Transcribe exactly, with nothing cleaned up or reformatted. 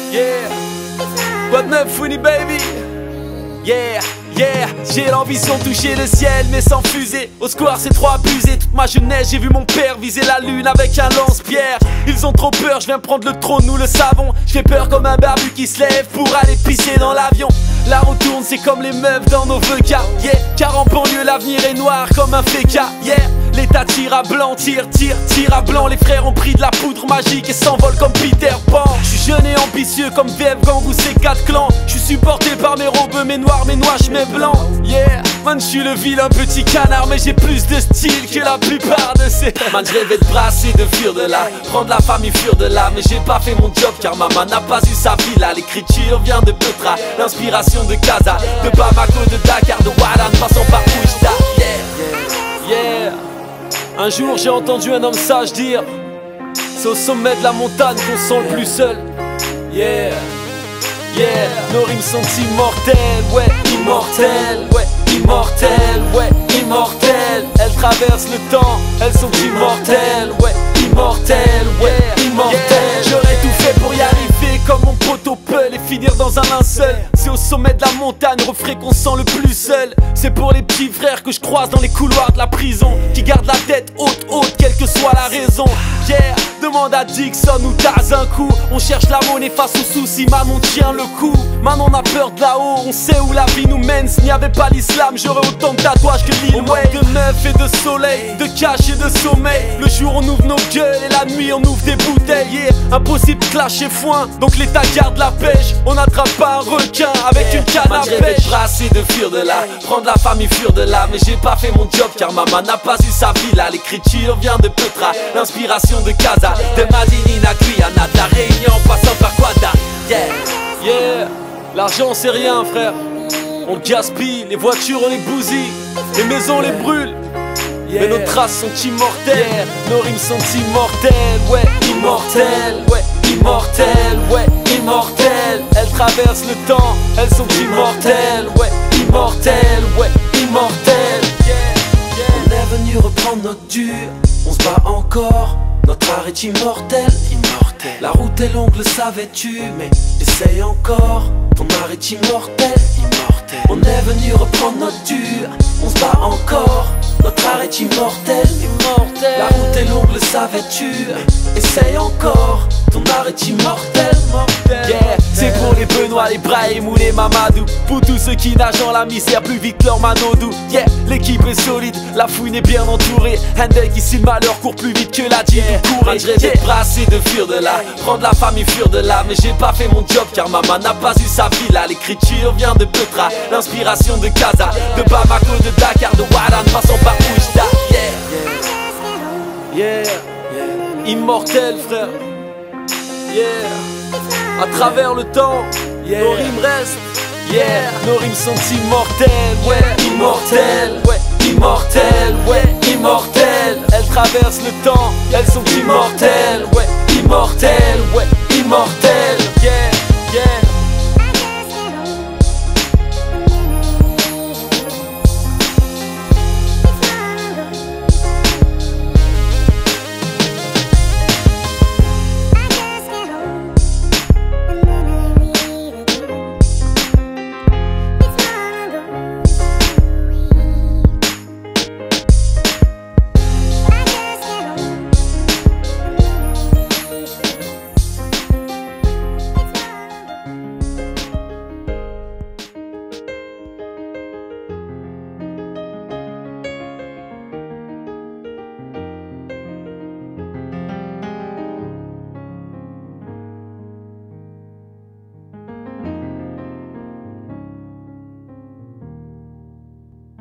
Yeah. Quoi de neuf, Winnie baby? Yeah, yeah. J'ai l'ambition de toucher le ciel mais sans fusée. Au square c'est trop abusé. Toute ma jeunesse j'ai vu mon père viser la lune avec un lance-pierre. Ils ont trop peur, je viens prendre le trône, nous le savons. J'ai peur comme un barbu qui se lève pour aller pisser dans l'avion. La roue tourne, c'est comme les meufs dans nos V K, yeah. Car en banlieue l'avenir est noir comme un féca, yeah. L'état tire à blanc, tire, tire, tire à blanc. Les frères ont pris de la poudre magique et s'envolent comme Peter Pan. J'suis jeune et ambitieux comme V F Gang ou ces quatre clans. J'suis supporté par mes robes, mes noirs, mes noirs, mes blancs, yeah. Man, j'suis le vilain petit canard, mais j'ai plus de style que la plupart de ces. Man, j'rêvais de brasser, de fuir de là, prendre la famille, fuir de là. Mais j'ai pas fait mon job car maman n'a pas eu sa vie là. L'écriture vient de Petra, l'inspiration de Casa, de Bamako, de Dakar, de Waran, passant par Oujda, yeah, yeah. Un jour j'ai entendu un homme sage dire: c'est au sommet de la montagne qu'on se sent le plus seul. Yeah, yeah. Nos rimes sont immortelles, ouais, immortelles, ouais, immortelles, ouais, immortelles. Elles traversent le temps, elles sont immortelles, ouais, immortelles, ouais, immortelles. J'aurais tout fait pour y arriver comme mon poteau Peul et finir dans un linceul. C'est au sommet de la montagne, refrain qu'on se sent le plus seul. C'est pour les petits frères que je croise dans les couloirs de la prison, qui gardent la tête haute, haute, quelle que soit la raison. Yeah, demande à Dixon ou Taz un coup. On cherche la monnaie face aux soucis, maman tient le coup. Maman on a peur de là-haut, on sait où la vie nous mène. S'il n'y avait pas l'islam, j'aurais autant de tatouages que Lil Wayne. Au moins de neuf et de soleil, de cash et de sommeil. Le jour on ouvre nos gueules et la nuit on ouvre des bouteilles, yeah. Impossible de clasher foin, donc l'état garde la pêche. On n'attrape pas un requin avec yeah. Une canne à pêche. De brasser, de fuir de là, prendre la famille, fuir de là. Mais j'ai pas fait mon job car maman n'a pas eu sa vie là. L'écriture vient de Petra, l'inspiration de Casa, de Madinina, Guyana, de la Réunion en passant par Guada. Yeah, yeah. L'argent c'est rien frère, on le gaspille, les voitures on les bousille, les maisons on les brûle, yeah. Mais nos traces sont immortelles, yeah. Nos rimes sont immortelles, ouais, immortelles, ouais, immortelles, ouais, immortelles. Elles traversent le temps, elles sont immortelles, ouais, immortelles, ouais, immortelles, yeah, yeah. On est venu reprendre notre dur, on se bat encore. Notre art est immortel, immortel. La route est longue, le savais-tu, mais essaye encore. Ton art est immortel, immortel. On est venu reprendre notre dur, on se bat encore. Notre art est immortel, immortel. La route est longue, le savais-tu, mais essaye encore. Ton art est immortel, mortel. Yeah, c'est pour les Benoît, les Brahim ou les Mamadou. Pour tous ceux qui nagent dans la misère plus vite que leur manodou. Yeah, l'équipe est solide, la fouine est bien entourée. Handel qui si le malheur court plus vite que la Jeep. Yeah, je rêvais de brasser, de fuir de là, prendre la famille, fuir de là. Mais j'ai pas fait mon job car maman n'a pas eu sa vie là. L'écriture vient de Petra, l'inspiration de Casa, de Bamako, de Dakar, de Waran, passant par Oujda. Yeah, yeah, yeah. Immortel frère. Yeah, à travers le temps, yeah. Nos rimes restent, yeah. Nos rimes sont immortelles, ouais, immortelles, ouais, immortelles, ouais, immortelles. Elles traversent le temps, elles sont immortelles, ouais, immortelles.